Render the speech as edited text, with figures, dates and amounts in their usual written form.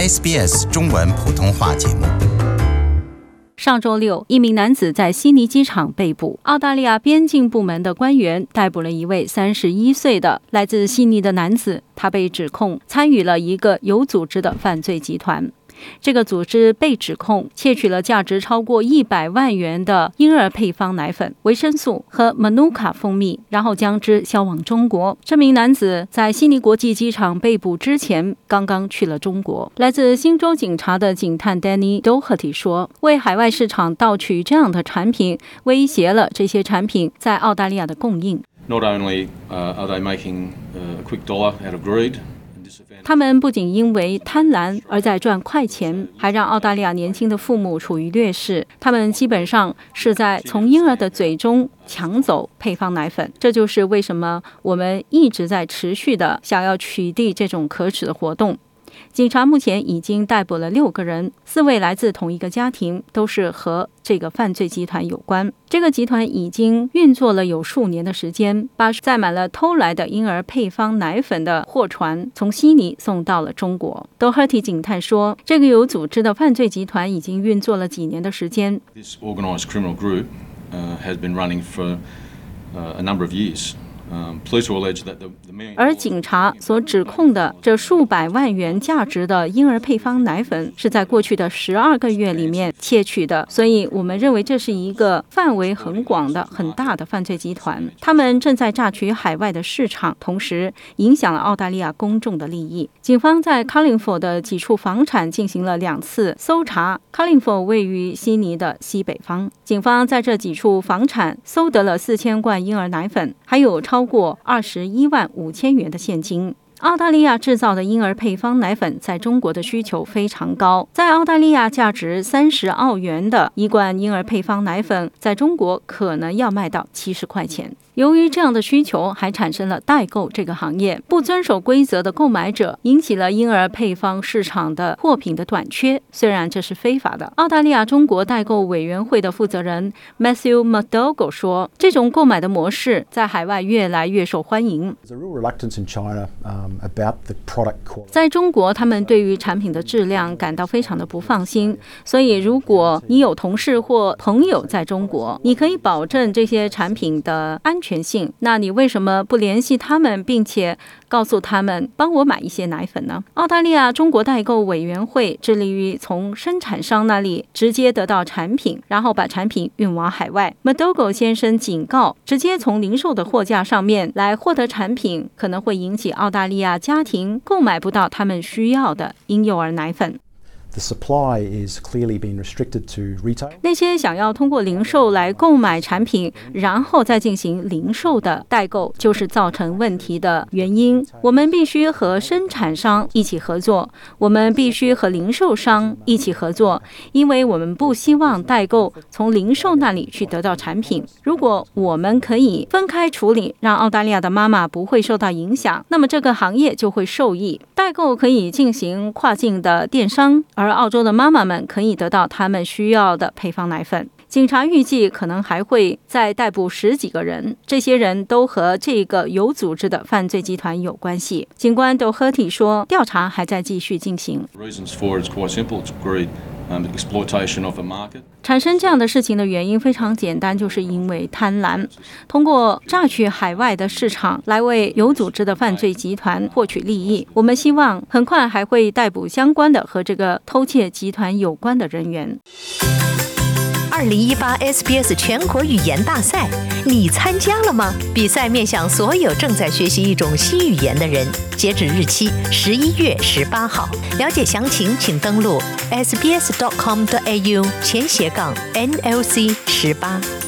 SBS 中文普通话节目。 上周六，一名男子在悉尼机场被捕。澳大利亚边境部门的官员逮捕了一位31岁的来自悉尼的男子，他被指控参与了一个有组织的犯罪集团。这个组织被指控窃取了价值超过100万元的婴儿配方奶粉、维生素和 Manuka 蜂蜜，然后将之销往中国。这名男子在悉尼国际机场被捕之前刚刚去了中国。来自新州警察的警探 Danny Doherty 说，为海外市场盗取这样的产品，威胁了这些产品在澳大利亚的供应。 Not only are they making a quick dollar out of greed, 他们不仅因为贪婪而在赚快钱，还让澳大利亚年轻的父母处于劣势。他们基本上是在从婴儿的嘴中抢走配方奶粉，这就是为什么我们一直在持续的想要取缔这种可耻的活动。警察目前已经逮捕了6个人，4位来自同一个家庭，都是和这个犯罪集团有关。这个集团已经运作了有数年的时间，把载满了偷来的婴儿配方奶粉的货船从悉尼送到了中国。Doherty 警探说，这个有组织的犯罪集团已经运作了几年的时间。 This organised criminal group has been running for a number of years. 而警察所指控的这数百万元价值的婴儿配方奶粉是在过去的12个月里面窃取的，所以我们认为这是一个范围很广的很大的犯罪集团，他们正在榨取海外的市场，同时影响了澳大利亚公众的利益。警方在 Carlingford 的几处房产进行了2次搜查。 Carlingford 位于悉尼的西北方，警方在这几处房产搜得了4000罐婴儿奶粉，还有超过21万5千元的现金。澳大利亚制造的婴儿配方奶粉在中国的需求非常高，在澳大利亚价值30澳元的一罐婴儿配方奶粉，在中国可能要卖到70块钱。由于这样的需求，还产生了代购这个行业。不遵守规则的购买者引起了婴儿配方市场的货品的短缺，虽然这是非法的。澳大利亚中国代购委员会的负责人 Matthew McDougall 说，这种购买的模式在海外越来越受欢迎。在中国，他们对于产品的质量感到非常的不放心，所以如果你有同事或朋友在中国，你可以保证这些产品的安全性，那你为什么不联系他们，并且告诉他们帮我买一些奶粉呢？澳大利亚中国代购委员会致力于从生产商那里直接得到产品，然后把产品运往海外。 McDougall 先生警告，直接从零售的货架上面来获得产品，可能会引起澳大利亚家庭购买不到他们需要的婴幼儿奶粉。那些想要通过零售来购买产品，然后再进行零售的代购，就是造成问题的原因。我们必须和生产商一起合作，我们必须和零售商一起合作，因为我们不希望代购从零售那里去得到产品。如果我们可以分开处理，让澳大利亚的妈妈不会受到影响，那么这个行业就会受益。代购可以进行跨境的电商，而澳洲的妈妈们可以得到他们需要的配方奶粉。警察预计可能还会再逮捕10几个人，这些人都和这个有组织的犯罪集团有关系。警官 Doherty 说，调查还在继续进行。产生这样的事情的原因非常简单，就是因为贪婪，通过榨取海外的市场来为有组织的犯罪集团获取利益。我们希望很快还会逮捕相关的和这个偷窃集团有关的人员。 2018 SBS 全国语言大赛，你参加了吗？比赛面向所有正在学习一种新语言的人，截止日期11月18号。了解详情，请登录 sbs.com.au/NLC18。